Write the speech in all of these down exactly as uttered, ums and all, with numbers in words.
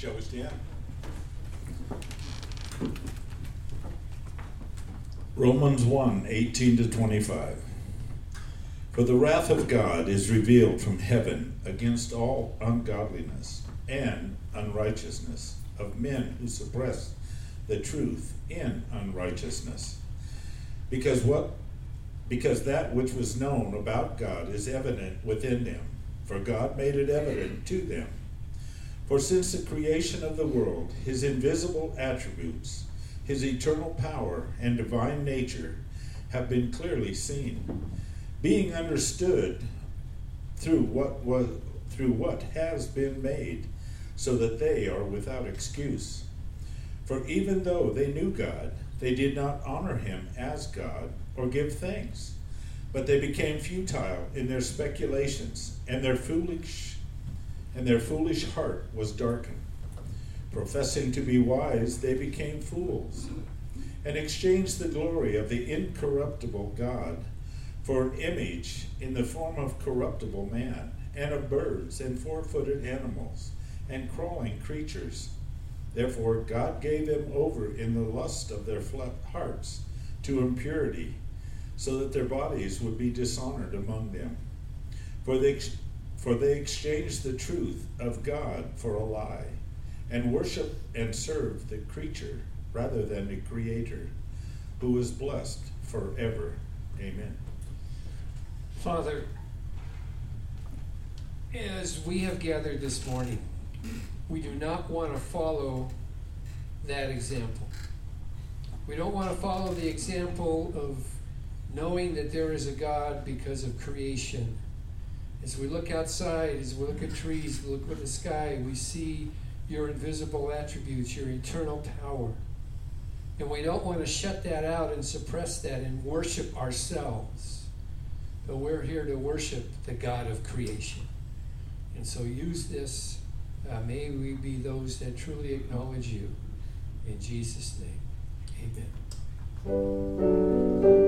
Shall we stand? Romans one, eighteen to twenty-five. For the wrath of God is revealed from heaven against all ungodliness and unrighteousness of men who suppress the truth in unrighteousness. Because what because that which was known about God is evident within them, for God made it evident to them. For since the creation of the world, his invisible attributes, his eternal power and divine nature have been clearly seen, being understood through what was through what has been made, so that they are without excuse. For even though they knew God, they did not honor him as God or give thanks, but they became futile in their speculations, and their foolish and their foolish heart was darkened. Professing to be wise, they became fools, and exchanged the glory of the incorruptible God for an image in the form of corruptible man, and of birds, and four-footed animals, and crawling creatures. Therefore God gave them over in the lust of their hearts to impurity, so that their bodies would be dishonored among them. For they, for they exchanged the truth of God for a lie, and worshiped and served the creature rather than the Creator, who is blessed forever. Amen. Father, as we have gathered this morning, we do not want to follow that example. We don't want to follow the example of knowing that there is a God because of creation. As we look outside, as we look at trees, we look at the sky, we see your invisible attributes, your eternal power. And we don't want to shut that out and suppress that and worship ourselves. But we're here to worship the God of creation. And so use this. Uh, may we be those that truly acknowledge you. In Jesus' name, amen.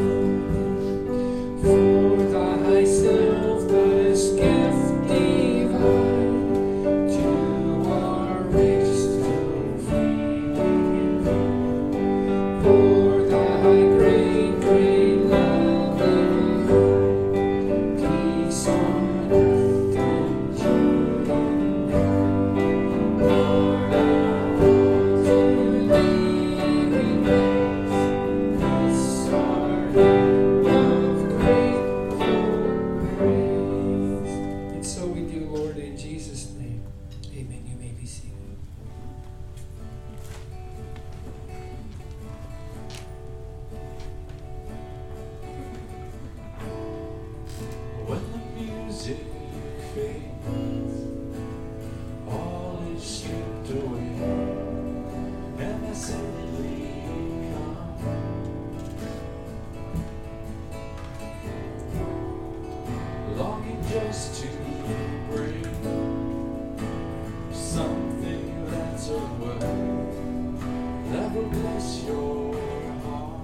For thyself this gift divine. blessedly come, longing just to bring something that's of worth that will bless your heart.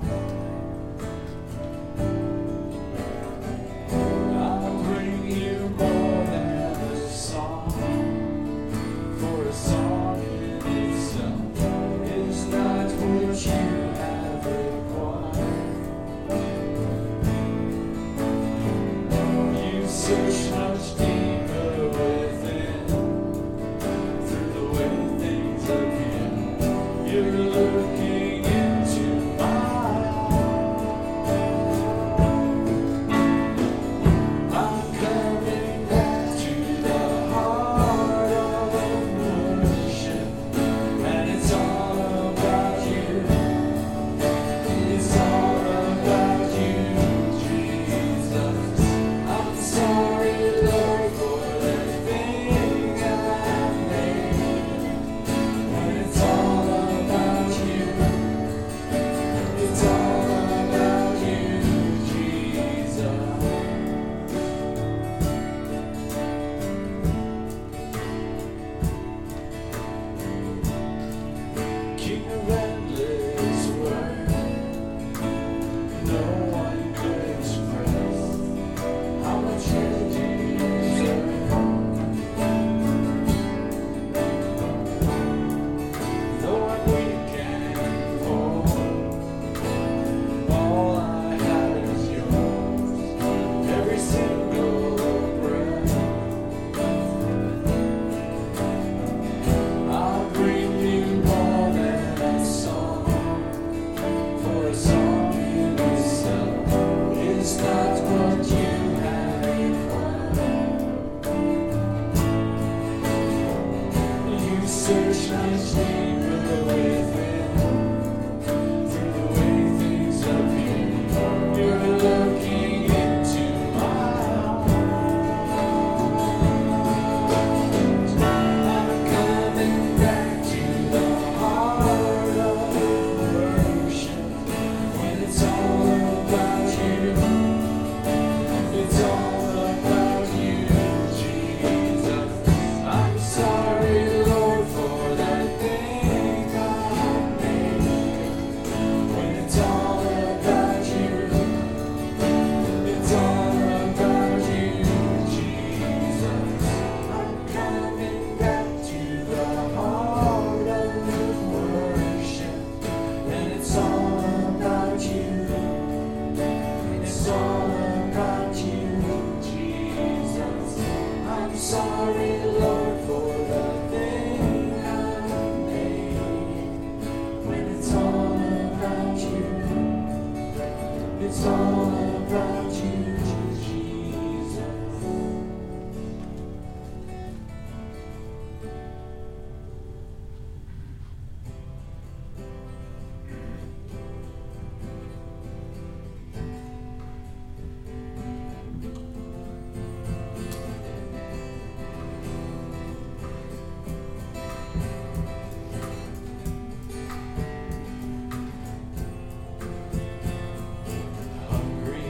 I'll bring you more than a song, for a song in itself is not what you have required. You search much deeper within, through the way things appear. You're looking into my eyes. I'm coming back to the heart of worship, and it's all about you. It's all about you, Jesus. I'm sorry, Lord, for the thing I made. When it's all about you, it's all about you, Jesus. King of endless word, no one could express how much you deserve. Though I'm weak and poor, all I have is yours. Every single breath, I'll bring you more than a song, for a song in itself is not what you have required. You search much deeper within, through the way things appear. You're looking into my eyes. I'm coming back to the heart of worship, when it's all about you. It's all about you, Jesus. I'm sorry, Lord, for that thing I made. When it's all about you, it's all about you, Jesus. I'm coming back to the heart of worship, and it's all about you. It's all about you, Jesus. I'm sorry, Lord, for the thing I made. When it's all about you, it's all about you, Jesus. Hungry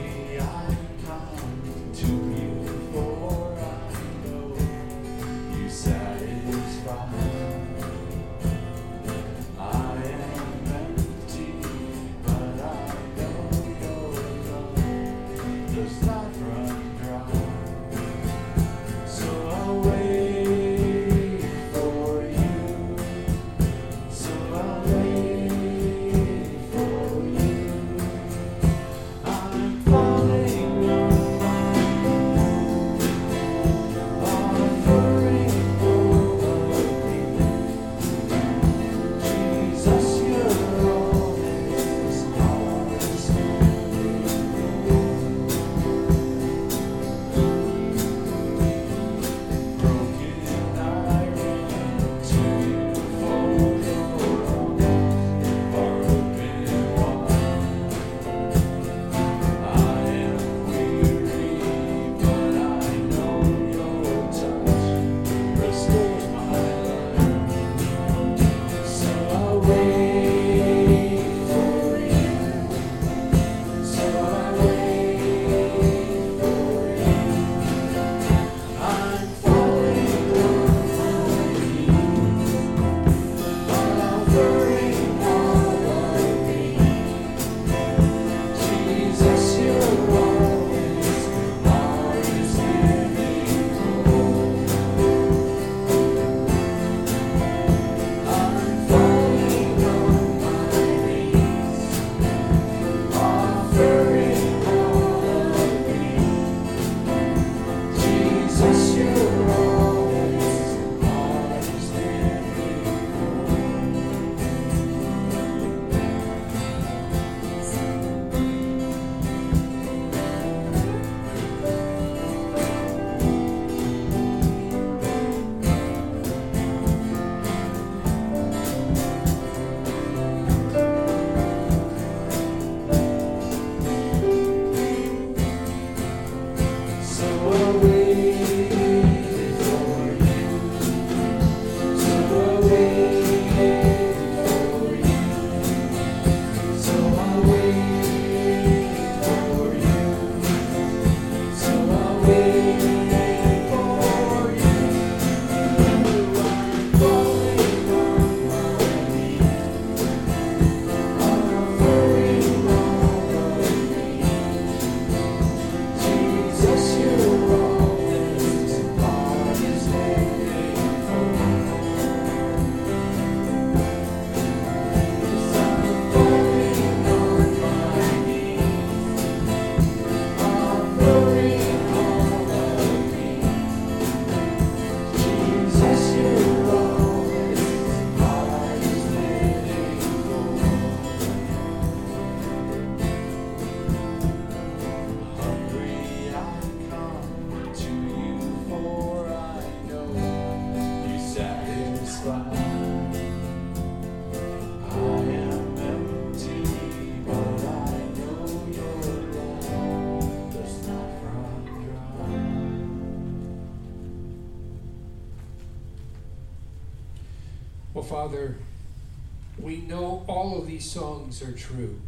Father, we know all of these songs are true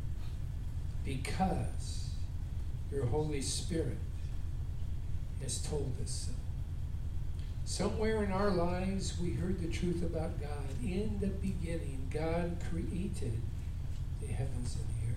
because your Holy Spirit has told us so. Somewhere in our lives, we heard the truth about God. In the beginning, God created the heavens and the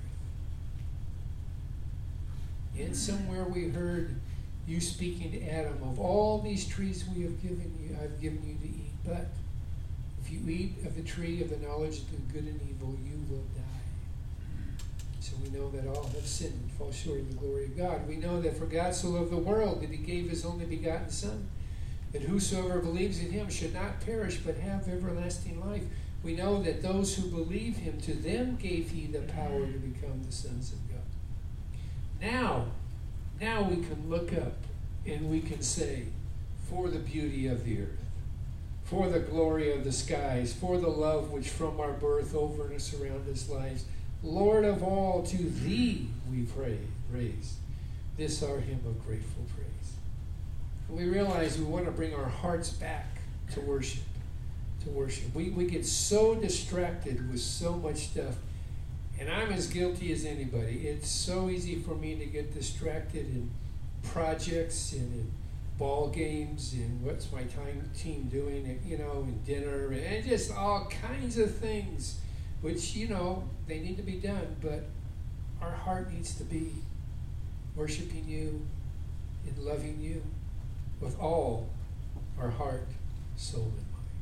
earth. And somewhere we heard you speaking to Adam, of all these trees we have given you, I've given you to eat. But if you eat of the tree of the knowledge of the good and evil, you will die. So we know that all have sinned and fall short of the glory of God. We know that for God so loved the world that he gave his only begotten Son, that whosoever believes in him should not perish but have everlasting life. We know that those who believe him, to them gave he the power to become the sons of God. Now, now we can look up and we can say, for the beauty of the earth, for the glory of the skies, for the love which from our birth over us around us lies, Lord of all, to thee we pray, praise. This our hymn of grateful praise. We realize we want to bring our hearts back to worship, to worship. We, we get so distracted with so much stuff, and I'm as guilty as anybody. It's so easy for me to get distracted in projects and in ball games and what's my time team doing, and, you know, and dinner, and just all kinds of things, which, you know, they need to be done, but our heart needs to be worshiping you and loving you with all our heart, soul, and mind.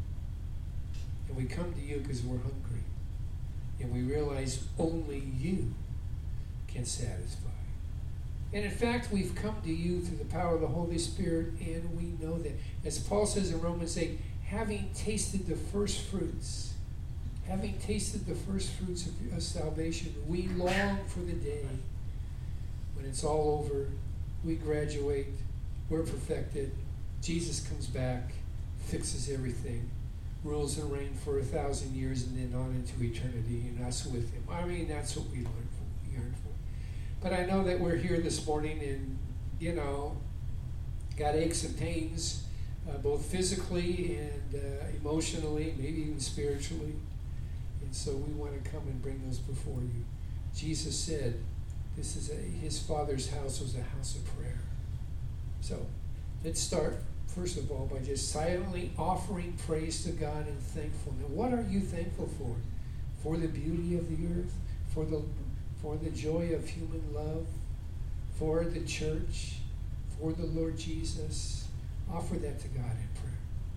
And we come to you because we're hungry. And we realize only you can satisfy. And in fact, we've come to you through the power of the Holy Spirit, and we know that. As Paul says in Romans eight, having tasted the first fruits, having tasted the first fruits of, of salvation, we long for the day when it's all over, we graduate, we're perfected, Jesus comes back, fixes everything, rules and reigns for a thousand years, and then on into eternity, and us with him. I mean, that's what we learn for, yearn for. But I know that we're here this morning and, you know, got aches and pains, uh, both physically and uh, emotionally, maybe even spiritually. And so we want to come and bring those before you. Jesus said, this is a, his Father's house was a house of prayer. So let's start, first of all, by just silently offering praise to God and thankfulness. What are you thankful for? For the beauty of the earth? For the, for the joy of human love? For the church? For the Lord Jesus? Offer that to God in prayer.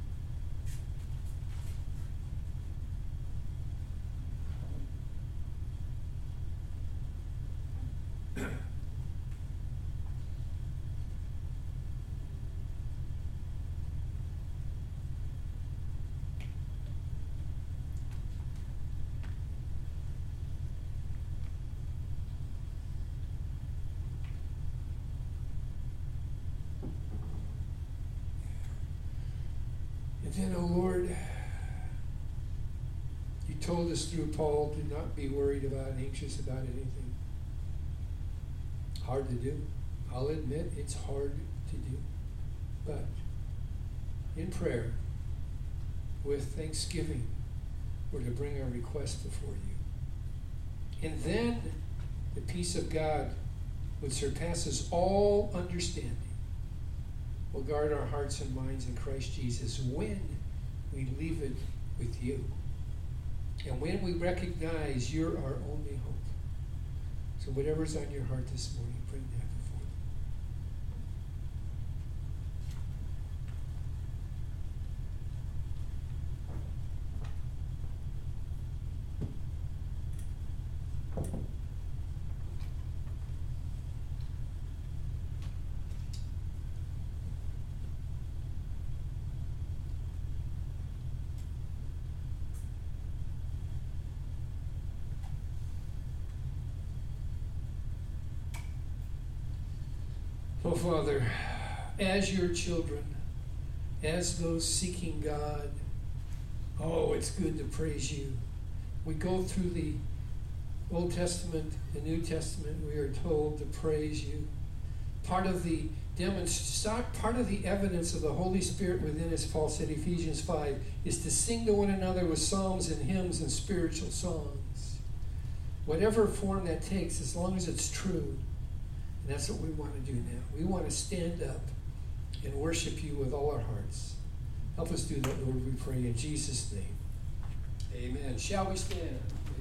And then, oh Lord, you told us through Paul to not be worried about, anxious about anything. Hard to do. I'll admit it's hard to do. But in prayer, with thanksgiving, we're to bring our requests before you. And then the peace of God, which surpasses all understanding, will guard our hearts and minds in Christ Jesus when we leave it with you. And when we recognize you're our only hope. So whatever's on your heart this morning, bring that before you. Oh, Father, as your children, as those seeking God, oh, it's good to praise you. We go through the Old Testament, the New Testament, we are told to praise you, part of the demonstration, part of the evidence of the Holy Spirit within us, Paul said, Ephesians five, is to sing to one another with psalms and hymns and spiritual songs. Whatever form that takes, as long as it's true. And that's what we want to do now. We want to stand up and worship you with all our hearts. Help us do that, Lord, we pray in Jesus' name. Amen. Shall we stand?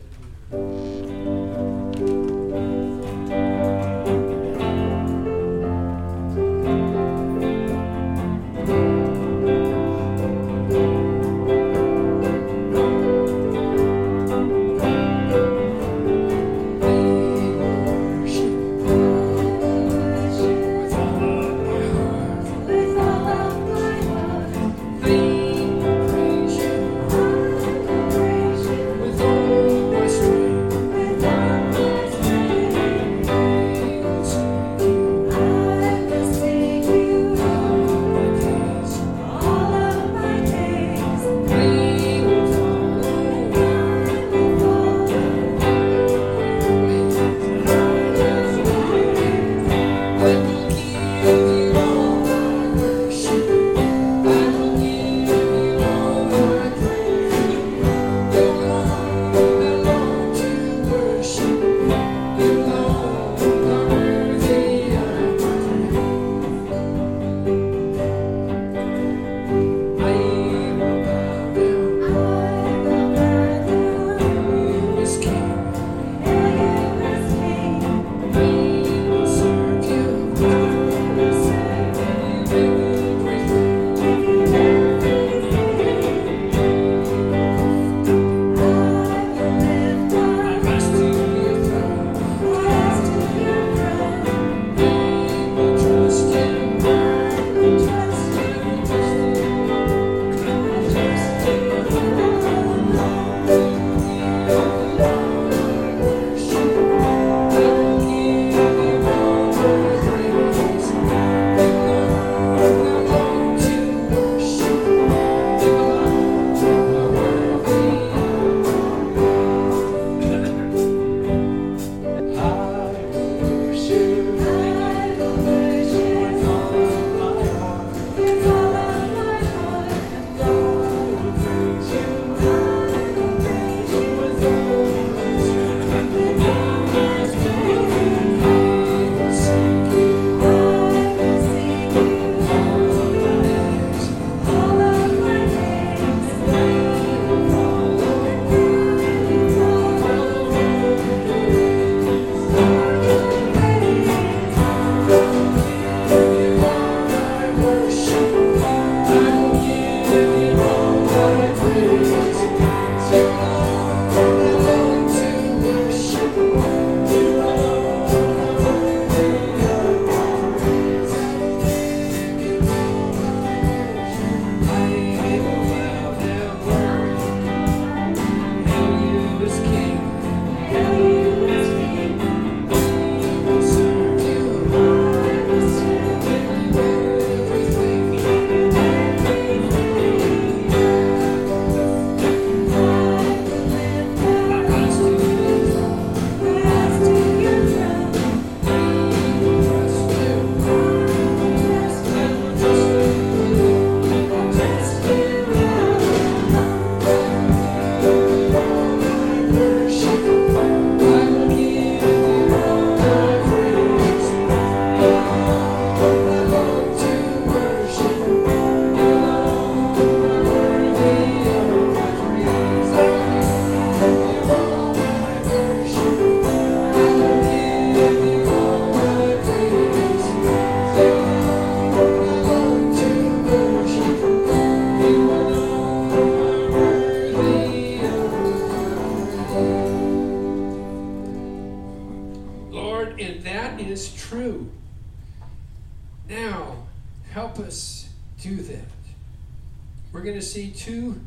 We're going to see two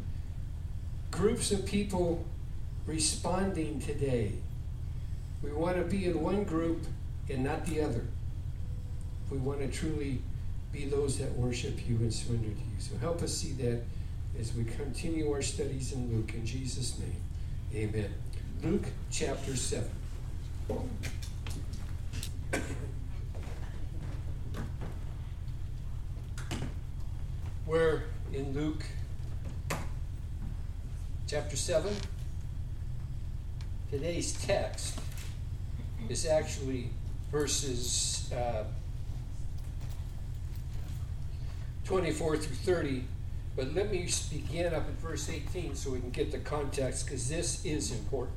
groups of people responding today. We want to be in one group and not the other. We want to truly be those that worship you and surrender to you. So help us see that as we continue our studies in Luke. In Jesus' name, amen. Luke chapter seven. We're in Luke chapter seven. Today's text is actually verses uh, twenty-four through thirty, but let me begin up at verse eighteen so we can get the context, because this is important.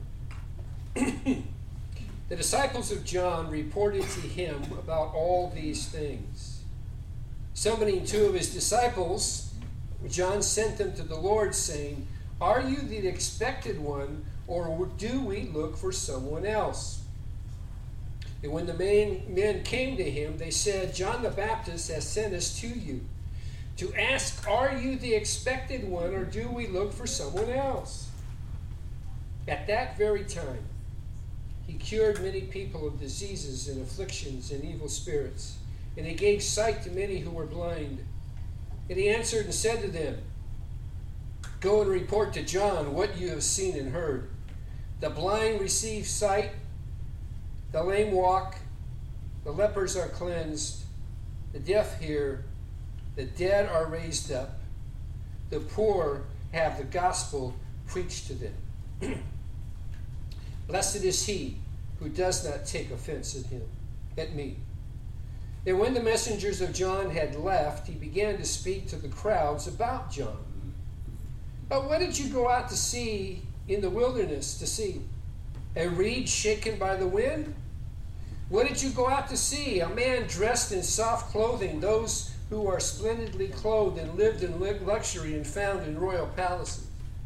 The disciples of John reported to him about all these things. Summoning two of his disciples, John sent them to the Lord, saying, "Are you the expected one, or do we look for someone else?" And when the main men came to him, they said, "John the Baptist has sent us to you to ask, are you the expected one, or do we look for someone else?" At that very time, he cured many people of diseases and afflictions and evil spirits, and he gave sight to many who were blind. And he answered and said to them, "Go and report to John what you have seen and heard. The blind receive sight, the lame walk, the lepers are cleansed, the deaf hear, the dead are raised up, the poor have the gospel preached to them. Blessed is he who does not take offense at him, at me." And when the messengers of John had left, he began to speak to the crowds about John. "But what did you go out to see in the wilderness to see? A reed shaken by the wind? What did you go out to see? A man dressed in soft clothing, those who are splendidly clothed and lived in luxury and found in royal palaces?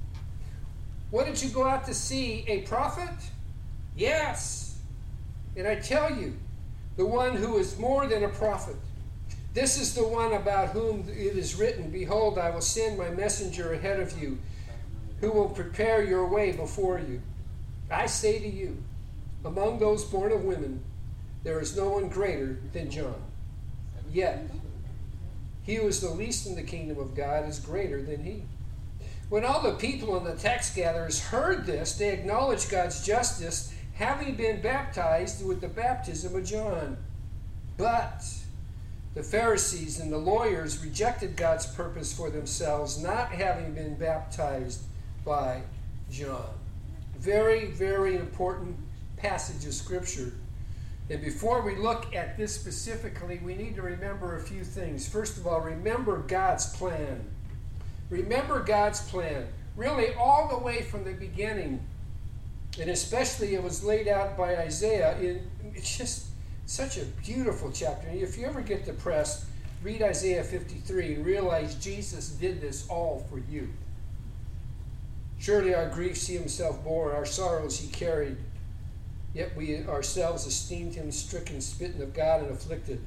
What did you go out to see? A prophet? Yes. And I tell you, the one who is more than a prophet. This is the one about whom it is written, 'Behold, I will send my messenger ahead of you, who will prepare your way before you.' I say to you, among those born of women, there is no one greater than John. Yet, he who is the least in the kingdom of God is greater than he." When all the people and the tax gatherers heard this, they acknowledged God's justice, having been baptized with the baptism of John. But the Pharisees and the lawyers rejected God's purpose for themselves, not having been baptized by John. Very, very important passage of Scripture. And before we look at this specifically, we need to remember a few things. First of all, remember God's plan. Remember God's plan. Really, all the way from the beginning. And especially it was laid out by Isaiah. In, it's just such a beautiful chapter. And if you ever get depressed, read Isaiah fifty-three and realize Jesus did this all for you. "Surely our griefs he himself bore, our sorrows he carried. Yet we ourselves esteemed him stricken, smitten of God, and afflicted.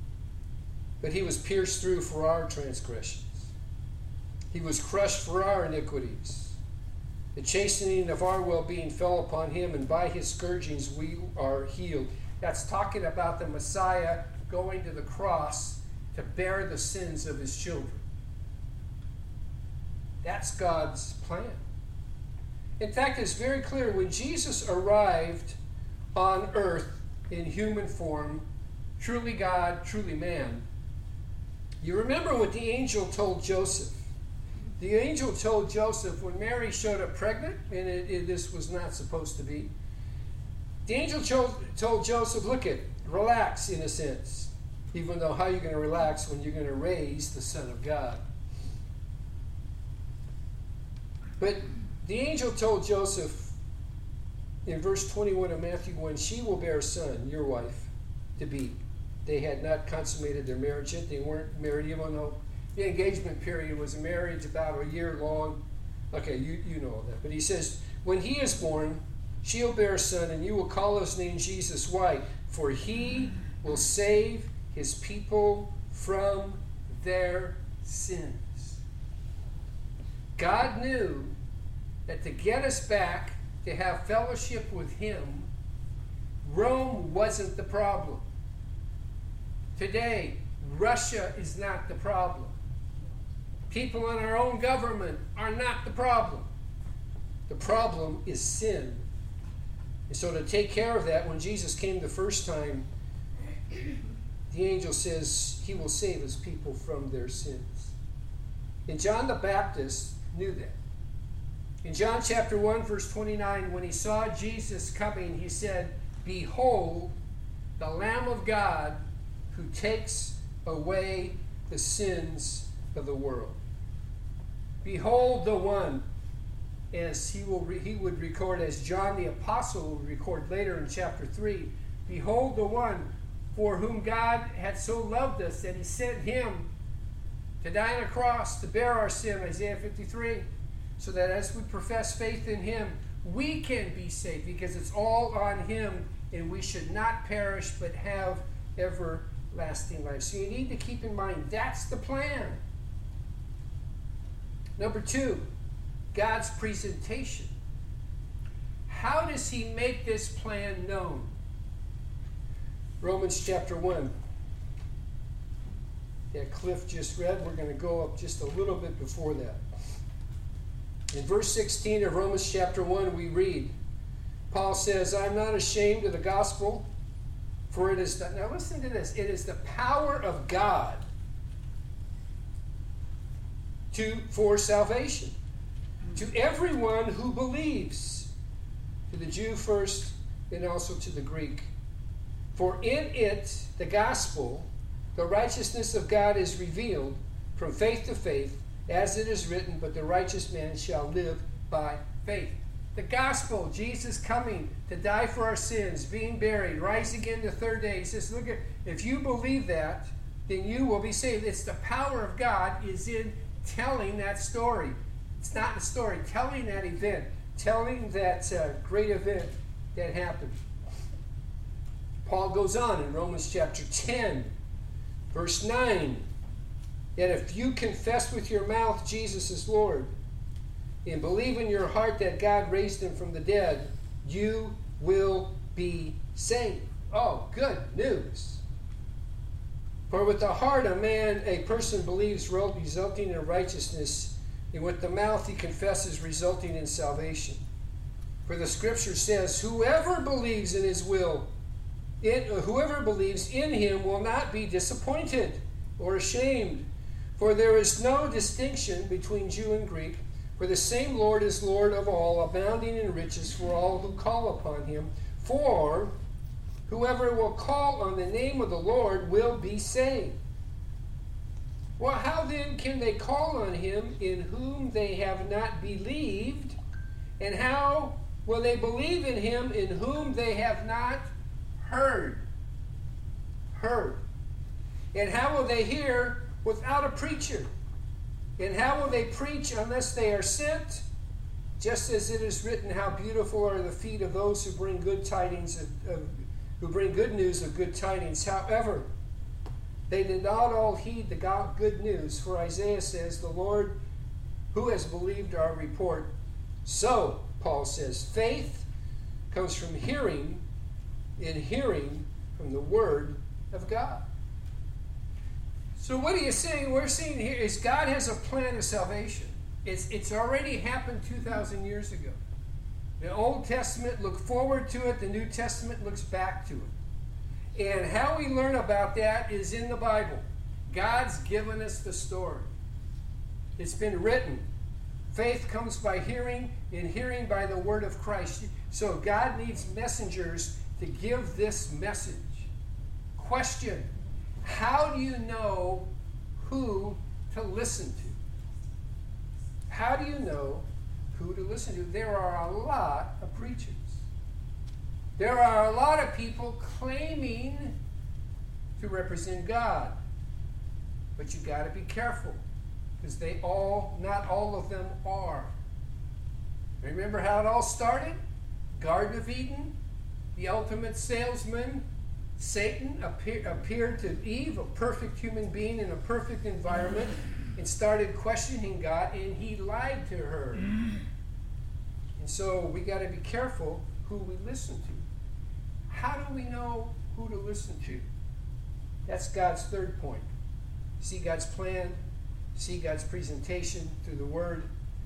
But he was pierced through for our transgressions. He was crushed for our iniquities. The chastening of our well-being fell upon him, and by his scourgings we are healed." That's talking about the Messiah going to the cross to bear the sins of his children. That's God's plan. In fact, it's very clear when Jesus arrived on earth in human form, truly God, truly man. You remember what the angel told Joseph. The angel told Joseph when Mary showed up pregnant, and it, it, this was not supposed to be. The angel told, told Joseph, look it, relax in a sense. Even though how are you going to relax when you're going to raise the Son of God? But the angel told Joseph in verse twenty-one of Matthew one, "She will bear a son, your wife, to be." They had not consummated their marriage yet. They weren't married. You don't know. The engagement period was a marriage about a year long. Okay, you, you know all that. But he says, "When he is born, she'll bear a son, and you will call his name Jesus." Why? "For he will save his people from their sins." God knew that to get us back to have fellowship with him, Rome wasn't the problem. Today, Russia is not the problem. People in our own government are not the problem. The problem is sin. And so to take care of that, when Jesus came the first time, the angel says he will save his people from their sins. And John the Baptist knew that. In John chapter one, verse twenty-nine, when he saw Jesus coming, he said, "Behold, the Lamb of God who takes away the sins of the world." Behold the one, as he will re- he would record, as John the Apostle will record later in chapter three. Behold the one for whom God had so loved us that he sent him to die on a cross to bear our sin, Isaiah fifty-three, so that as we profess faith in him, we can be saved, because it's all on him, and we should not perish but have everlasting life. So you need to keep in mind, that's the plan. Number two, God's presentation. How does he make this plan known? Romans chapter one. That Cliff just read, we're going to go up just a little bit before that. In verse sixteen of Romans chapter one, we read, Paul says, "I'm not ashamed of the gospel, for it is the," now listen to this, "it is the power of God to for salvation to everyone who believes, to the Jew first and also to the Greek. For in it, the gospel, the righteousness of God is revealed from faith to faith, as it is written, but the righteous man shall live by faith." The gospel, Jesus coming to die for our sins, being buried, rise again the third day. He says, look at, if you believe that, then you will be saved. It's the power of God is in telling that story. It's not a story, telling that event, telling that uh, great event that happened. Paul goes on in Romans chapter ten, verse nine, that if you confess with your mouth Jesus is Lord, and believe in your heart that God raised him from the dead, you will be saved. Oh, good news. For with the heart a man, a person believes, resulting in righteousness, and with the mouth he confesses, resulting in salvation. For the scripture says, whoever believes in his will, in, whoever believes in him will not be disappointed or ashamed. For there is no distinction between Jew and Greek, for the same Lord is Lord of all, abounding in riches for all who call upon him. For whoever will call on the name of the Lord will be saved. Well, how then can they call on him in whom they have not believed? And how will they believe in him in whom they have not heard? Heard. And how will they hear without a preacher? And how will they preach unless they are sent? Just as it is written, how beautiful are the feet of those who bring good tidings of, of who bring good news of good tidings. However, they did not all heed the good news, for Isaiah says, the Lord who has believed our report. So, Paul says, faith comes from hearing, and hearing from the word of God. So what are you saying? We're seeing here is God has a plan of salvation. It's, it's already happened two thousand years ago. The Old Testament looked forward to it. The New Testament looks back to it. And how we learn about that is in the Bible. God's given us the story. It's been written. Faith comes by hearing, and hearing by the word of Christ. So God needs messengers to give this message. Question: how do you know who to listen to? How do you know who to listen to? There are a lot of preachers. There are a lot of people claiming to represent God. But you got to be careful, because they all, not all of them are. Remember how it all started? Garden of Eden, the ultimate salesman, Satan appear, appeared to Eve, a perfect human being in a perfect environment, and started questioning God, and he lied to her. And so we got to be careful who we listen to. How do we know who to listen to? That's God's third point. See God's plan, see God's presentation through the Word.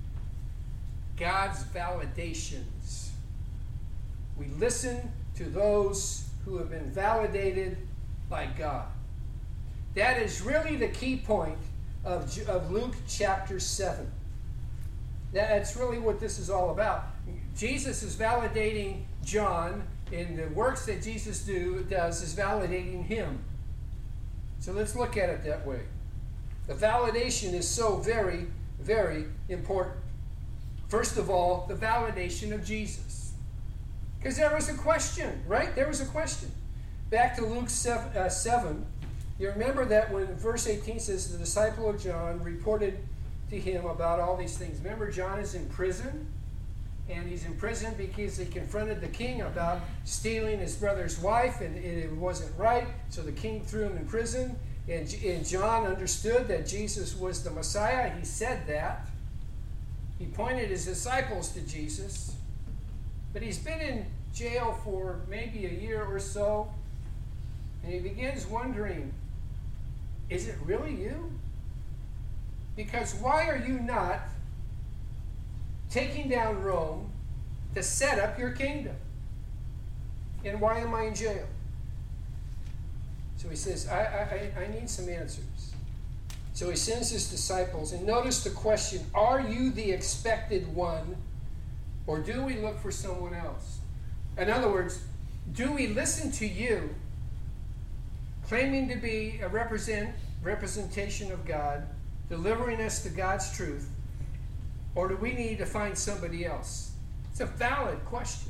God's validations. We listen to those who have been validated by God. That is really the key point of, of Luke chapter seven. That's really what this is all about. Jesus is validating John, and the works that Jesus do does is validating him. So let's look at it that way. The validation is so very, very important. First of all, the validation of Jesus. Because there was a question, right? There was a question. Back to Luke seven, uh, seven, you remember that when verse eighteen says the disciple of John reported to him about all these things. Remember, John is in prison, and he's in prison because he confronted the king about stealing his brother's wife, and it wasn't right, so the king threw him in prison, and, and John understood that Jesus was the Messiah. He said that. He pointed his disciples to Jesus, but he's been in jail for maybe a year or so, and he begins wondering, is it really you? Because why are you not taking down Rome to set up your kingdom? And why am I in jail? So he says, I, I, I need some answers. So he sends his disciples, and notice the question, are you the expected one, or do we look for someone else? In other words, do we listen to you, claiming to be a represent, representation of God, delivering us to God's truth, or do we need to find somebody else? It's a valid question.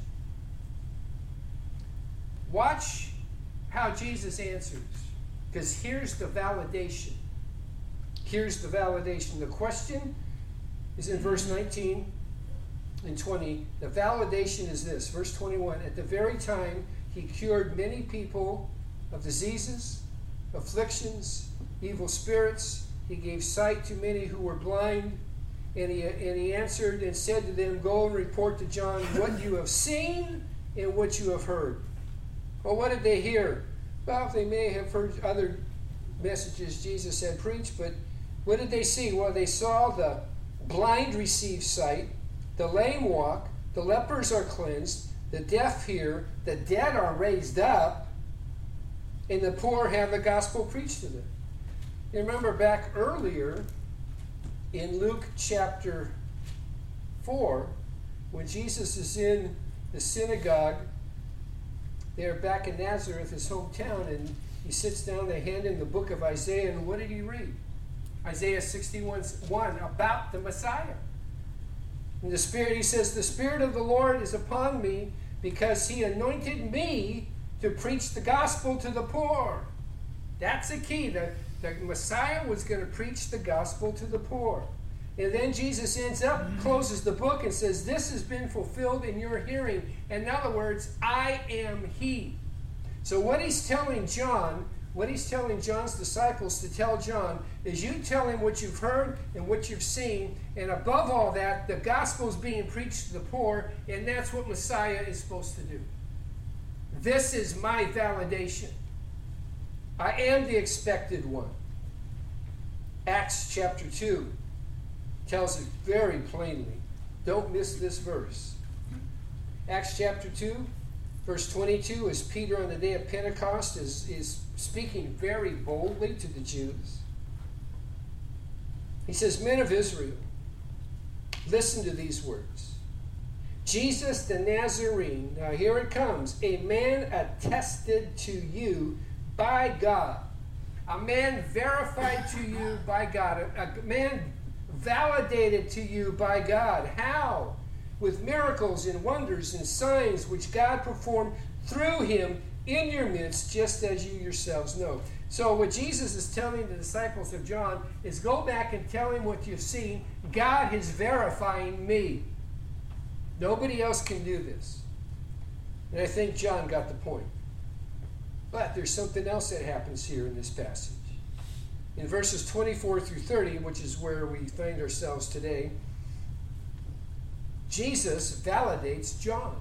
Watch how Jesus answers, because here's the validation. Here's the validation. The question is in verse nineteen and twenty. The validation is this, verse twenty-one. At the very time he cured many people of diseases, afflictions, evil spirits, he gave sight to many who were blind, and he, and he answered and said to them, go and report to John what you have seen and what you have heard. Well, what did they hear? Well, they may have heard other messages Jesus had preached, but what did they see? Well, they saw the blind receive sight, the lame walk, the lepers are cleansed, the deaf hear, the dead are raised up, and the poor have the gospel preached to them. You remember back earlier in Luke chapter four, when Jesus is in the synagogue there back in Nazareth, his hometown, and he sits down, they hand him the book of Isaiah, and what did he read? Isaiah sixty-one one, about the Messiah. And the Spirit, he says, the Spirit of the Lord is upon me because he anointed me to preach the gospel to the poor. That's the key. The, the Messiah was going to preach the gospel to the poor. And then Jesus ends up, closes the book and says, this has been fulfilled in your hearing. In other words, I am he. So what he's telling John, what he's telling John's disciples to tell John is you tell him what you've heard and what you've seen, and above all that, the gospel is being preached to the poor, and that's what Messiah is supposed to do. This is my validation. I am the expected one. Acts chapter two tells it very plainly. Don't miss this verse. Acts chapter two, verse twenty-two, as Peter on the day of Pentecost is, is speaking very boldly to the Jews. He says, men of Israel, listen to these words. Jesus the Nazarene, now here it comes, a man attested to you by God. A man verified to you by God. A, a man validated to you by God. How? With miracles and wonders and signs which God performed through him in your midst, just as you yourselves know. So what Jesus is telling the disciples of John is go back and tell him what you've seen. God is verifying me. Nobody else can do this. And I think John got the point. But there's something else that happens here in this passage. In verses twenty-four through thirty, which is where we find ourselves today, Jesus validates John.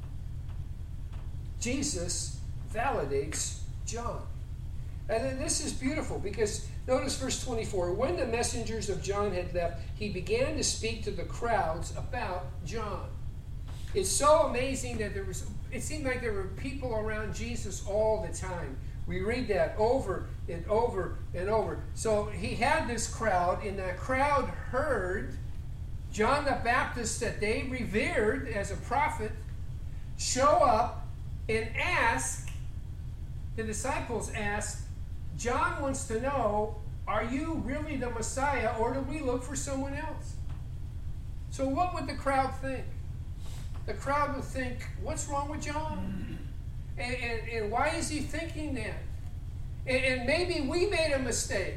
Jesus validates John. And this is beautiful because notice verse twenty-four. When the messengers of John had left, he began to speak to the crowds about John. It's so amazing that there was, it seemed like there were people around Jesus all the time. We read that over and over and over. So he had this crowd, and that crowd heard John the Baptist, that they revered as a prophet, show up and ask, the disciples asked, John wants to know, are you really the Messiah, or do we look for someone else? So what would the crowd think? The crowd would think, what's wrong with John? And, and, and why is he thinking that? And, and maybe we made a mistake.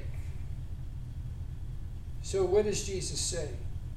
So what does Jesus say?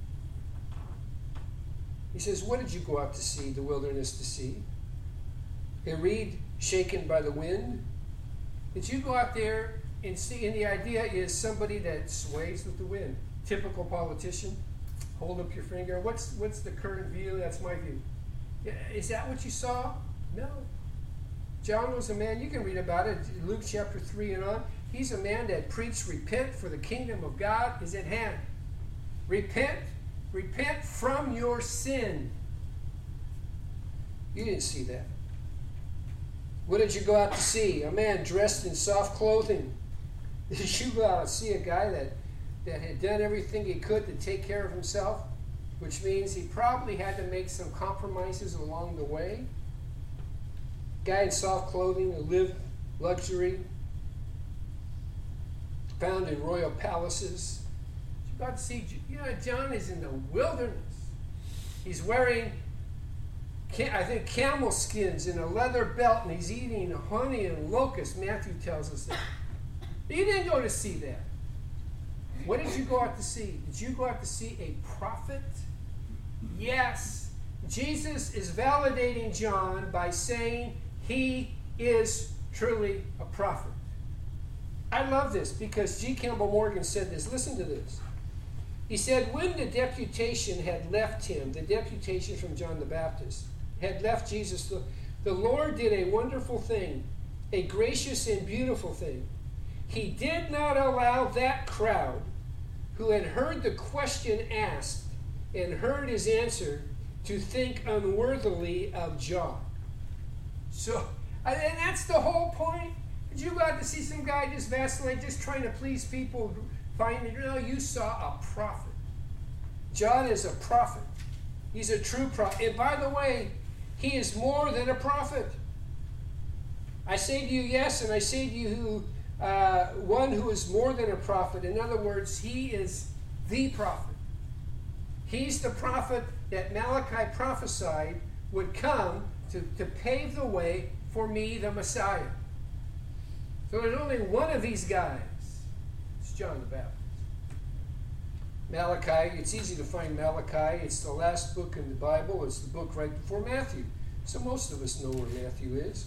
He says, what did you go out to see, the wilderness to see? A reed shaken by the wind? Did you go out there and see? And the idea is somebody that sways with the wind. Typical politician. Hold up your finger. What's what's the current view? That's my view. Is that what you saw? No. John was a man, you can read about it, Luke chapter three and on. He's a man that preached, repent, for the kingdom of God is at hand. Repent, repent from your sin. You didn't see that. What did you go out to see? A man dressed in soft clothing. Did you go out and see a guy that, that had done everything he could to take care of himself? Which means he probably had to make some compromises along the way. Guy in soft clothing who lived luxury, found in royal palaces. You got to see, you know, John is in the wilderness. He's wearing, I think, camel skins and a leather belt, and he's eating honey and locusts. Matthew tells us that. You didn't go to see that. What did you go out to see? Did you go out to see a prophet? Yes. Jesus is validating John by saying he is truly a prophet. I love this because G. Campbell Morgan said this. Listen to this. He said, when the deputation had left him, the deputation from John the Baptist, had left Jesus, the, the Lord did a wonderful thing, a gracious and beautiful thing. He did not allow that crowd who had heard the question asked and heard his answer to think unworthily of John. So, and that's the whole point. Did you go out to see some guy just vacillate, just trying to please people, find it? No, you saw a prophet. John is a prophet. He's a true prophet. And by the way, he is more than a prophet. I say to you, yes, and I say to you, who uh, one who is more than a prophet. In other words, he is the prophet. He's the prophet that Malachi prophesied would come to, to pave the way for me, the Messiah. So there's only one of these guys. It's John the Baptist. Malachi, it's easy to find Malachi. It's the last book in the Bible. It's the book right before Matthew. So most of us know where Matthew is.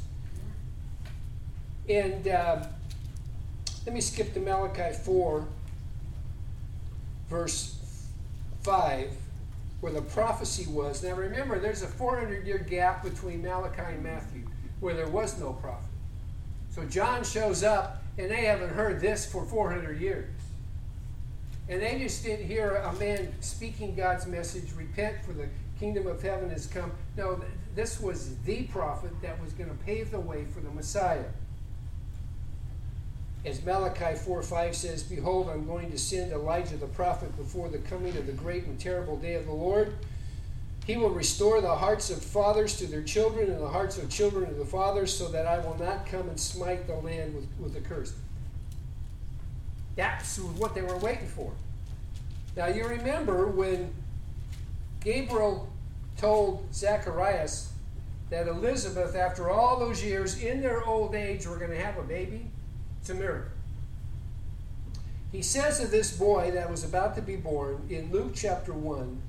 And uh, let me skip to Malachi four, verse five, where the prophecy was. Now remember, there's a four hundred year gap between Malachi and Matthew, where there was no prophet. So John shows up, and they haven't heard this for four hundred years. And they just didn't hear a man speaking God's message, repent for the kingdom of heaven has come. No, this was the prophet that was going to pave the way for the Messiah. As Malachi four five says, behold, I'm going to send Elijah the prophet before the coming of the great and terrible day of the Lord. He will restore the hearts of fathers to their children and the hearts of children to the fathers, so that I will not come and smite the land with, with a curse. That's what they were waiting for. Now you remember when Gabriel told Zacharias that Elizabeth, after all those years, in their old age, were going to have a baby? It's a miracle. He says of this boy that was about to be born in Luke chapter one,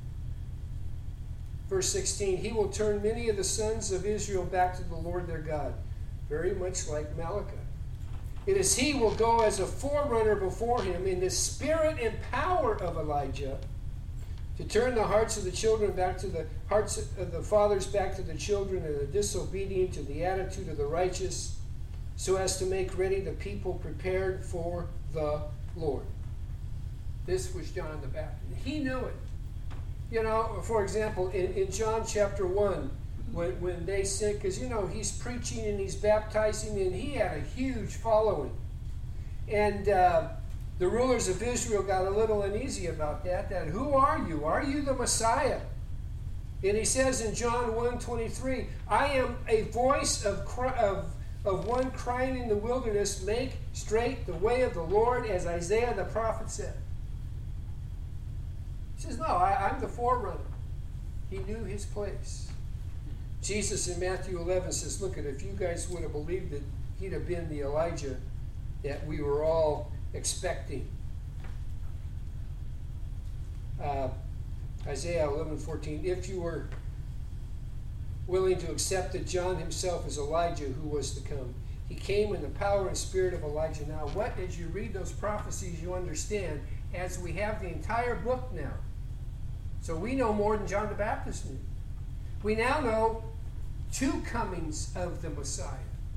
verse sixteen, he will turn many of the sons of Israel back to the Lord their God, very much like Malachi. It is he will go as a forerunner before him in the spirit and power of Elijah, to turn the hearts of the children back to the hearts of the fathers back to the children, and the disobedient to the attitude of the righteous, so as to make ready the people prepared for the Lord. This was John the Baptist. He knew it. You know, for example, in, in John chapter one, when, when they said, because you know, he's preaching and he's baptizing, and he had a huge following. And uh, the rulers of Israel got a little uneasy about that, that who are you? Are you the Messiah? And he says in John one twenty-three, I am a voice of, cry, of, of one crying in the wilderness, make straight the way of the Lord, as Isaiah the prophet said. He says, no, I, I'm the forerunner. He knew his place. Jesus in Matthew eleven says, look, at if you guys would have believed that he'd have been the Elijah that we were all expecting. Uh, Isaiah eleven fourteen, if you were willing to accept that John himself is Elijah who was to come. He came in the power and spirit of Elijah. Now, what, as you read those prophecies, you understand, as we have the entire book now. So we know more than John the Baptist knew. We now know two comings of the Messiah.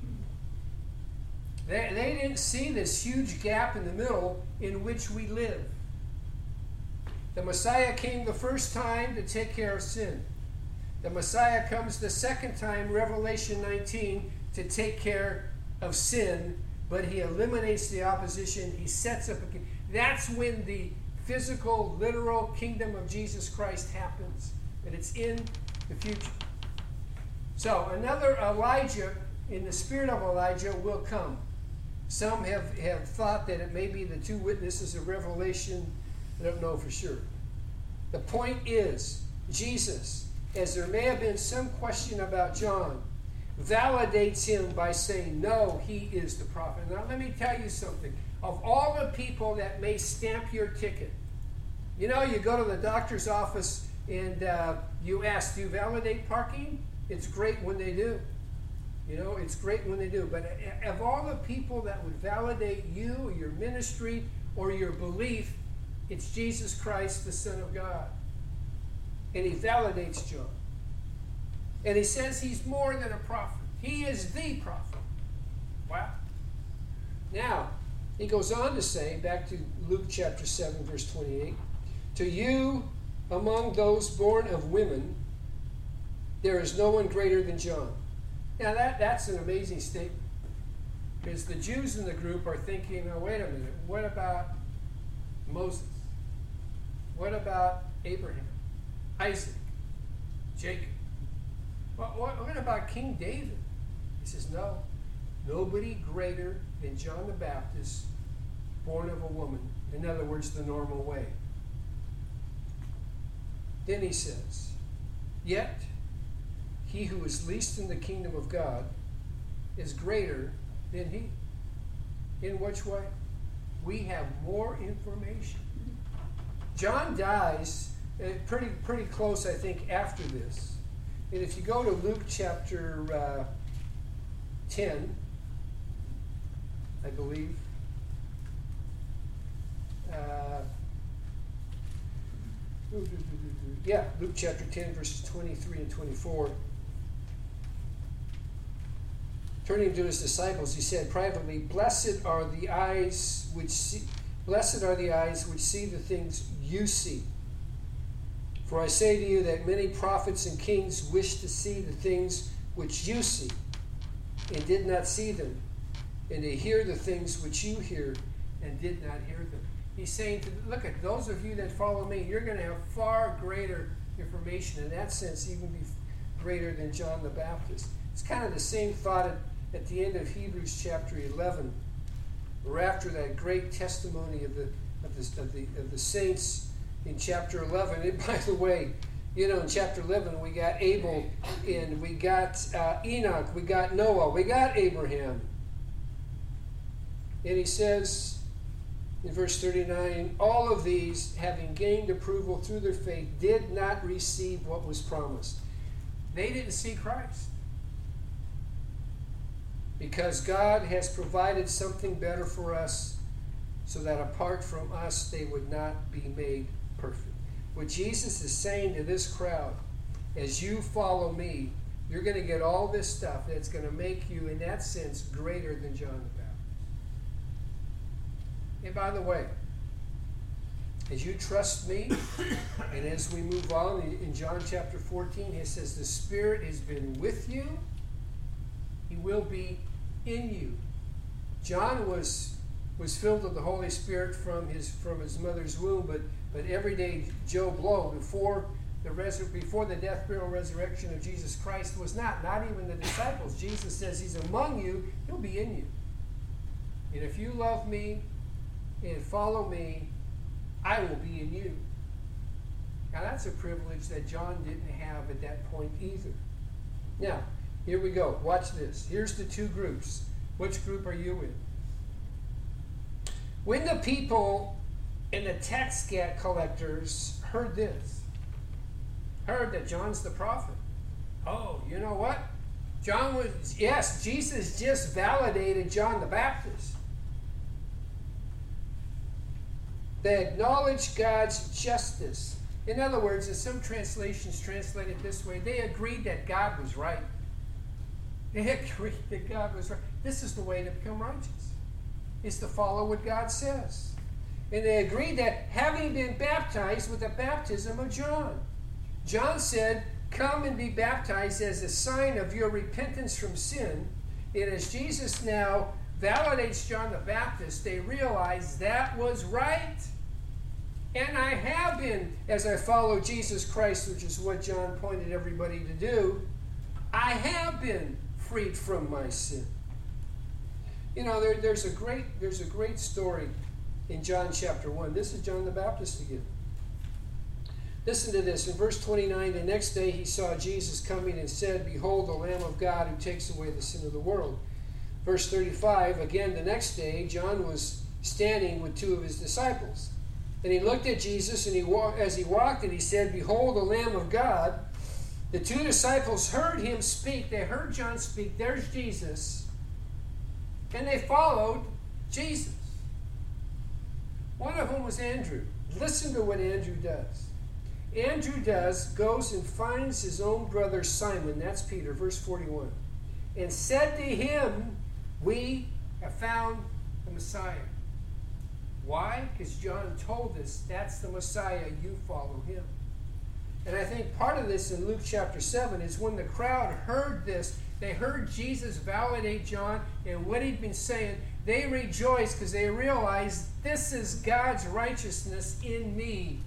They, they didn't see this huge gap in the middle in which we live. The Messiah came the first time to take care of sin. The Messiah comes the second time, Revelation nineteen, to take care of sin, but he eliminates the opposition. He sets up a king. That's when the physical, literal kingdom of Jesus Christ happens. And it's in the future. So another Elijah, in the spirit of Elijah, will come. Some have, have thought that it may be the two witnesses of Revelation. I don't know for sure. The point is, Jesus, as there may have been some question about John, validates him by saying, no, he is the prophet. Now let me tell you something. Of all the people that may stamp your ticket, you know, you go to the doctor's office and uh, you ask, do you validate parking? It's great when they do. You know, it's great when they do. But of all the people that would validate you, or your ministry, or your belief, it's Jesus Christ, the Son of God. And he validates John. And he says he's more than a prophet. He is the prophet. Wow. Now, he goes on to say, back to Luke chapter seven, verse twenty-eight, to you among those born of women, there is no one greater than John. Now, that, that's an amazing statement. Because the Jews in the group are thinking, oh, wait a minute, what about Moses? What about Abraham? Isaac? Jacob? What, what, what about King David? He says, no, nobody greater than John the Baptist, born of a woman. In other words, the normal way. Then he says, yet he who is least in the kingdom of God is greater than he. In which way? We have more information. John dies uh, pretty pretty close, I think, after this. And if you go to Luke chapter uh, ten, I believe, uh, yeah, Luke chapter ten, verses twenty-three and twenty-four. Turning to his disciples, he said privately, Blessed are the eyes which see, blessed are the eyes which see the things you see. For I say to you that many prophets and kings wished to see the things which you see, and did not see them, and to hear the things which you hear, and did not hear them. He's saying, to, look, at those of you that follow me, you're going to have far greater information, in that sense, even be greater than John the Baptist. It's kind of the same thought at, at the end of Hebrews chapter eleven, or after that great testimony of the of the of the, of the saints in chapter eleven. And by the way, you know, in chapter eleven we got Abel, and we got uh, Enoch, we got Noah, we got Abraham. And he says in verse thirty-nine, all of these, having gained approval through their faith, did not receive what was promised. They didn't see Christ. Because God has provided something better for us, so that apart from us they would not be made perfect. What Jesus is saying to this crowd, as you follow me, you're going to get all this stuff that's going to make you, in that sense, greater than John the Baptist. And by the way, as you trust me, and as we move on in, in John chapter fourteen, he says, the Spirit has been with you. He will be in you. John was was filled with the Holy Spirit from his from his mother's womb, but but every day Joe Blow, before the resur- before the death, burial, resurrection of Jesus Christ, was not. Not even the disciples. Jesus says he's among you, he'll be in you. And if you love me and follow me, I will be in you. Now that's a privilege that John didn't have at that point either. Now, here we go. Watch this. Here's the two groups. Which group are you in? When the people and the tax collectors heard this, heard that John's the prophet. Oh, you know what? John was, yes, Jesus just validated John the Baptist. They acknowledged God's justice. In other words, in some translations translate it this way, they agreed that God was right. They agreed that God was right. This is the way to become righteous, is to follow what God says. And they agreed that having been baptized with the baptism of John, John said, come and be baptized as a sign of your repentance from sin. And as Jesus now validates John the Baptist, they realize that was right. And I have been, as I follow Jesus Christ, which is what John pointed everybody to do, I have been freed from my sin. You know, there, there's a great there's a great story in John chapter one. This is John the Baptist again. Listen to this. In verse twenty-nine, the next day he saw Jesus coming and said, behold, the Lamb of God who takes away the sin of the world. Verse thirty-five, again the next day, John was standing with two of his disciples. And he looked at Jesus, and he wa- as he walked, and he said, behold, the Lamb of God. The two disciples heard him speak. They heard John speak. There's Jesus. And they followed Jesus. One of them was Andrew. Listen to what Andrew does. Andrew does, goes and finds his own brother Simon, that's Peter, verse forty-one, and said to him, we have found the Messiah. Why? Because John told us that's the Messiah, you follow him. And I think part of this in Luke chapter seven is when the crowd heard this, they heard Jesus validate John and what he'd been saying, they rejoiced because they realized this is God's righteousness in me.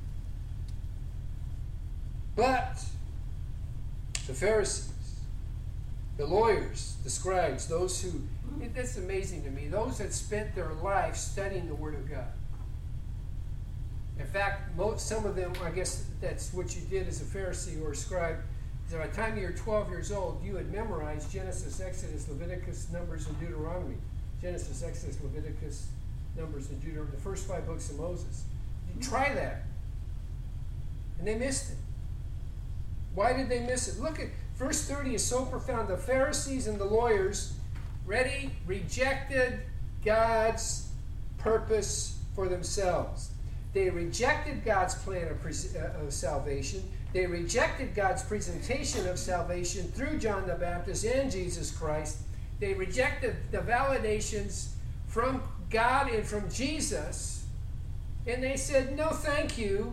But the Pharisees, the lawyers, the scribes, those who, it, that's amazing to me, those that spent their life studying the Word of God. In fact, most, some of them, I guess that's what you did as a Pharisee or a scribe, is by the time you were twelve years old, you had memorized Genesis, Exodus, Leviticus, Numbers, and Deuteronomy. Genesis, Exodus, Leviticus, Numbers, and Deuteronomy, the first five books of Moses. You try that. And they missed it. Why did they miss it? Look at verse thirty is so profound. The Pharisees and the lawyers, ready, rejected God's purpose for themselves. They rejected God's plan of, pres- uh, of salvation. They rejected God's presentation of salvation through John the Baptist and Jesus Christ. They rejected the validations from God and from Jesus. And they said, no, thank you.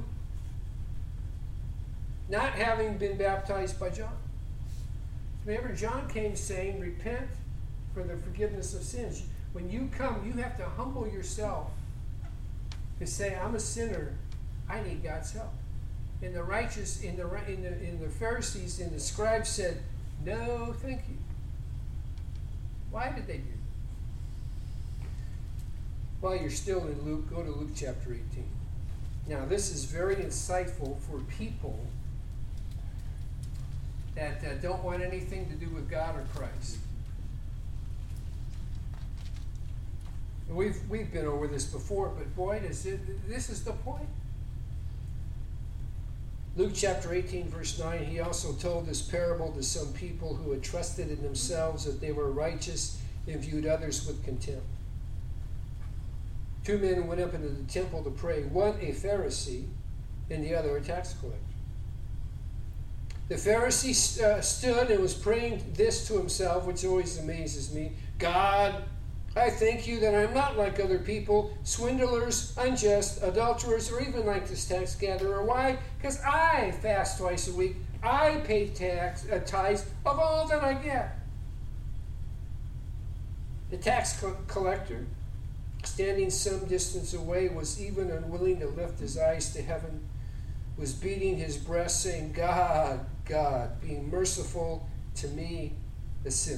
Not having been baptized by John. Remember, John came saying, repent for the forgiveness of sins. When you come, you have to humble yourself to say, I'm a sinner. I need God's help. And the righteous, in the, in the, in the Pharisees and the scribes said, no, thank you. Why did they do that? While you're still in Luke, go to Luke chapter eighteen. Now, this is very insightful for people that uh, don't want anything to do with God or Christ. We've we've been over this before, but boy, does it, this is the point. Luke chapter eighteen, verse nine, he also told this parable to some people who had trusted in themselves that they were righteous and viewed others with contempt. Two men went up into the temple to pray, one a Pharisee and the other a tax collector. The Pharisee uh, stood and was praying this to himself, which always amazes me. God, I thank you that I'm not like other people, swindlers, unjust, adulterers, or even like this tax gatherer. Why? Because I fast twice a week. I pay tax, uh, tithes of all that I get. The tax co- collector, standing some distance away, was even unwilling to lift his eyes to heaven, was beating his breast, saying, God, God, be merciful to me, the sinner.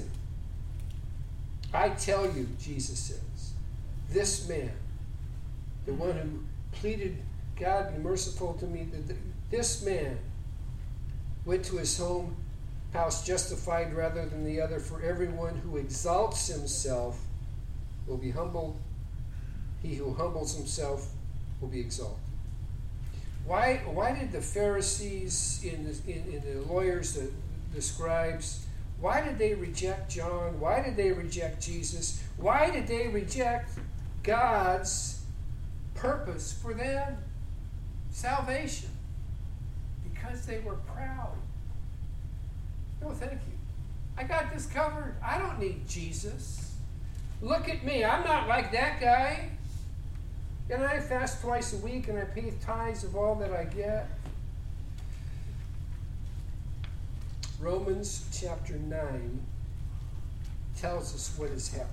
I tell you, Jesus says, this man, the one who pleaded, God, be merciful to me, this man went to his home house justified rather than the other. For everyone who exalts himself will be humbled. He who humbles himself will be exalted. Why, why did the Pharisees, in the, in, in the lawyers, the, the scribes, why did they reject John? Why did they reject Jesus? Why did they reject God's purpose for them? Salvation. Because they were proud. No, thank you. I got this covered. I don't need Jesus. Look at me. I'm not like that guy. And I fast twice a week and I pay tithes of all that I get. Romans chapter nine tells us what is happening.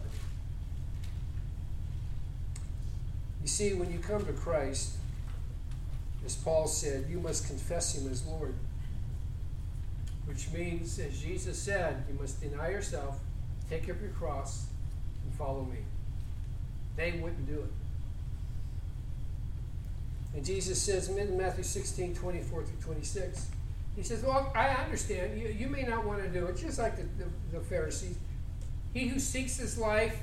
You see, when you come to Christ, as Paul said, you must confess him as Lord. Which means, as Jesus said, you must deny yourself, take up your cross, and follow me. They wouldn't do it. And Jesus says in Matthew sixteen, twenty-four through twenty-six, he says, well, I understand. You, you may not want to do it, just like the, the, the Pharisees. He who seeks his life,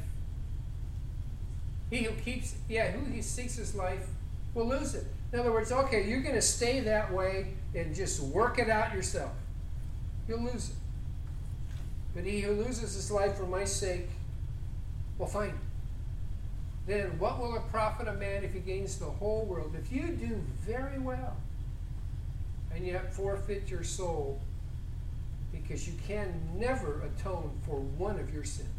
he who keeps, yeah, who he seeks his life will lose it. In other words, okay, you're going to stay that way and just work it out yourself. You'll lose it. But he who loses his life for my sake will find it. Then what will it profit a man if he gains the whole world? If you do very well and yet forfeit your soul because you can never atone for one of your sins.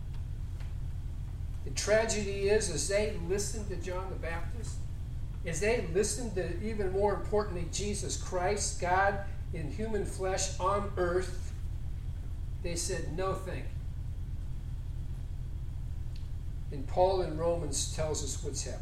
The tragedy is, as they listened to John the Baptist, as they listened to, even more importantly, Jesus Christ, God in human flesh on earth, they said, no thank you. And Paul in Romans tells us what's happening.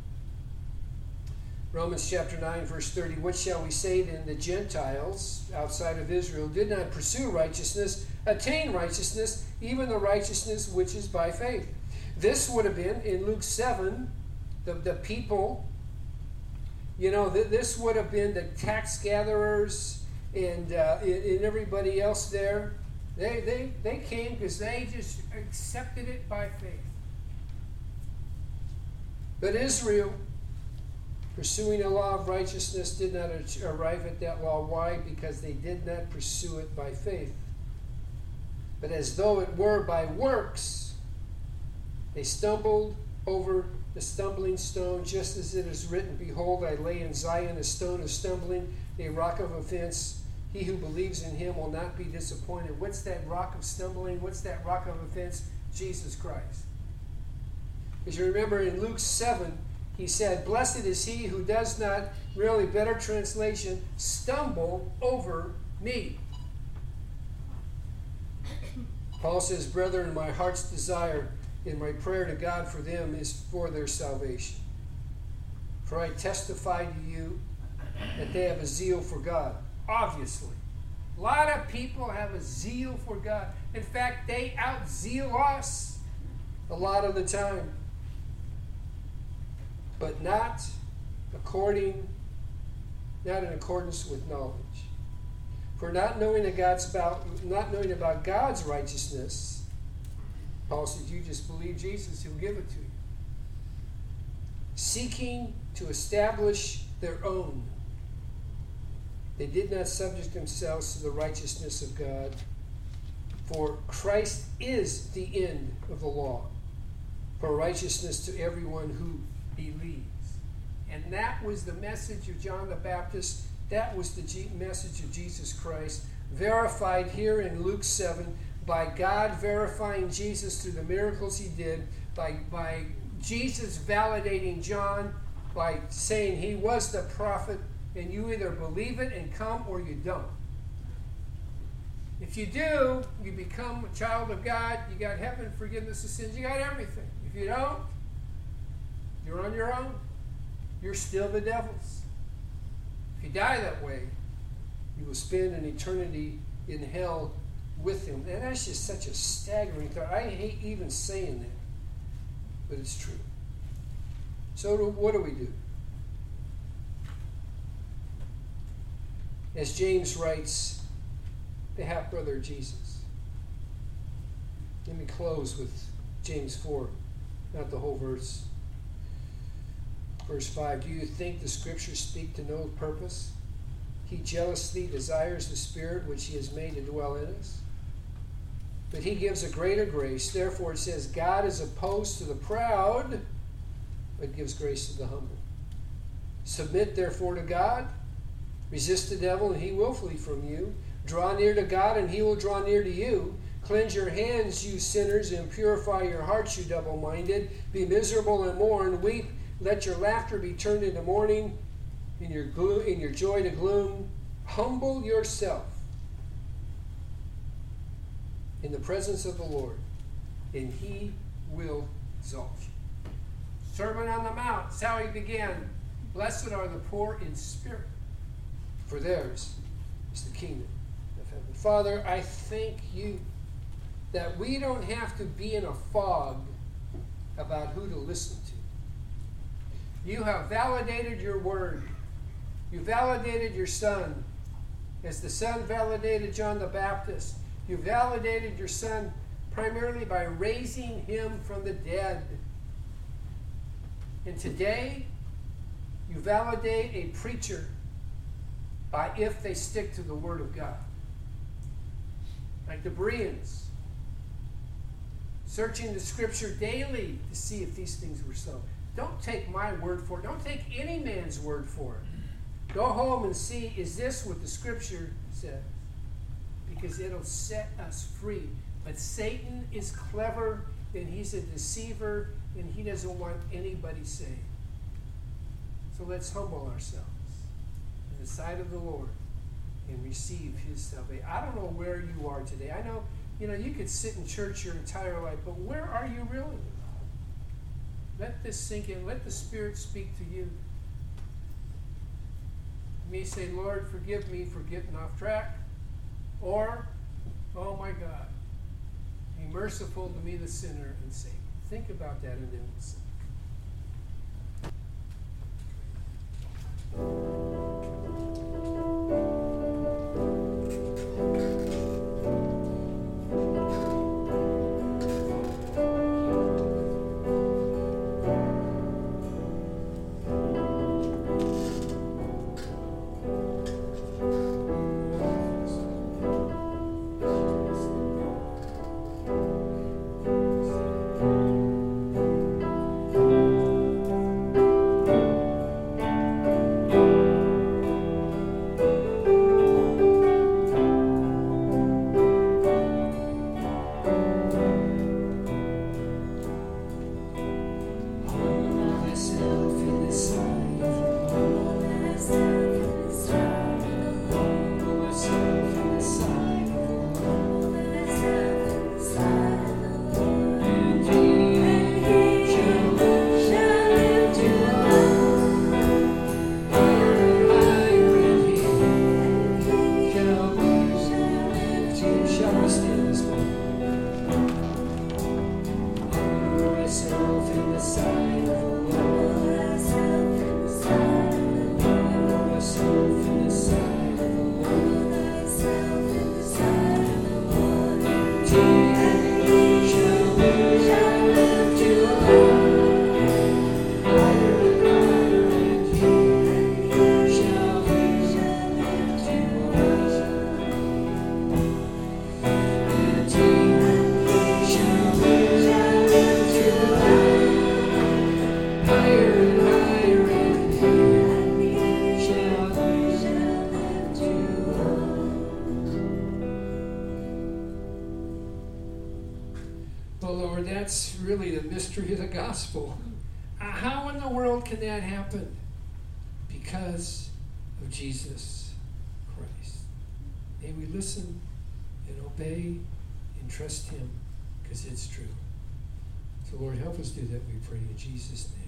Romans chapter nine, verse thirty, what shall we say then? The Gentiles outside of Israel did not pursue righteousness, attain righteousness, even the righteousness which is by faith. This would have been, in Luke seven, the, the people, you know, th- this would have been the tax gatherers and, uh, and everybody else there. They, they, they came because they just accepted it by faith. But Israel, pursuing a law of righteousness, did not arrive at that law. Why? Because they did not pursue it by faith. But as though it were by works, they stumbled over the stumbling stone, just as it is written, behold, I lay in Zion a stone of stumbling, a rock of offense. He who believes in him will not be disappointed. What's that rock of stumbling? What's that rock of offense? Jesus Christ. As you remember in Luke seven, he said, blessed is he who does not, really better translation, stumble over me. Paul says, brethren, my heart's desire and my prayer to God for them is for their salvation. For I testify to you that they have a zeal for God. Obviously. A lot of people have a zeal for God. In fact, they out-zeal us a lot of the time. But not according, not in accordance with knowledge. For not knowing that God's about, not knowing about God's righteousness, Paul says, you just believe Jesus, he'll give it to you. Seeking to establish their own. They did not subject themselves to the righteousness of God. For Christ is the end of the law, for righteousness to everyone who believes. And that was the message of John the Baptist. That was the G- message of Jesus Christ, verified here in Luke seven by God verifying Jesus through the miracles he did, by, by Jesus validating John by saying he was the prophet, and you either believe it and come or you don't. If you do, you become a child of God. You got heaven, forgiveness of sins. You got everything. If you don't, you're on your own. You're still the devil's. If you die that way, you will spend an eternity in hell with him. And that's just such a staggering thought. I hate even saying that, but it's true. So do, what do we do? As James writes, the half-brother of Jesus. Let me close with James four, not the whole verse. Verse five, do you think the scriptures speak to no purpose? He jealously desires the Spirit which he has made to dwell in us. But he gives a greater grace. Therefore it says, God is opposed to the proud, but gives grace to the humble. Submit therefore to God. Resist the devil, and he will flee from you. Draw near to God, and he will draw near to you. Cleanse your hands, you sinners, and purify your hearts, you double-minded. Be miserable and mourn. Weep. Let your laughter be turned into mourning, in your glo- in your joy to gloom. Humble yourself in the presence of the Lord, and he will exalt you. Sermon on the Mount. That's how he began. Blessed are the poor in spirit, for theirs is the kingdom of heaven. Father, I thank you that we don't have to be in a fog about who to listen to. You have validated your word. You validated your Son as the Son validated John the Baptist. You validated your Son primarily by raising him from the dead. And today, you validate a preacher by if they stick to the Word of God. Like the Bereans, searching the Scripture daily to see if these things were so. Don't take my word for it. Don't take any man's word for it. Go home and see, is this what the Scripture says? Because it'll set us free. But Satan is clever, and he's a deceiver, and he doesn't want anybody saved. So let's humble ourselves in the sight of the Lord and receive his salvation. I don't know where you are today. I know, you know, you could sit in church your entire life, but where are you really? Let this sink in. Let the Spirit speak to you. You may say, Lord, forgive me for getting off track. Or, oh my God, be merciful to me, the sinner, and save me. Think about that and then we'll sing. Lord, that's really the mystery of the gospel. Uh, How in the world can that happen? Because of Jesus Christ. May we listen and obey and trust him, because it's true. So Lord, help us do that, we pray in Jesus' name.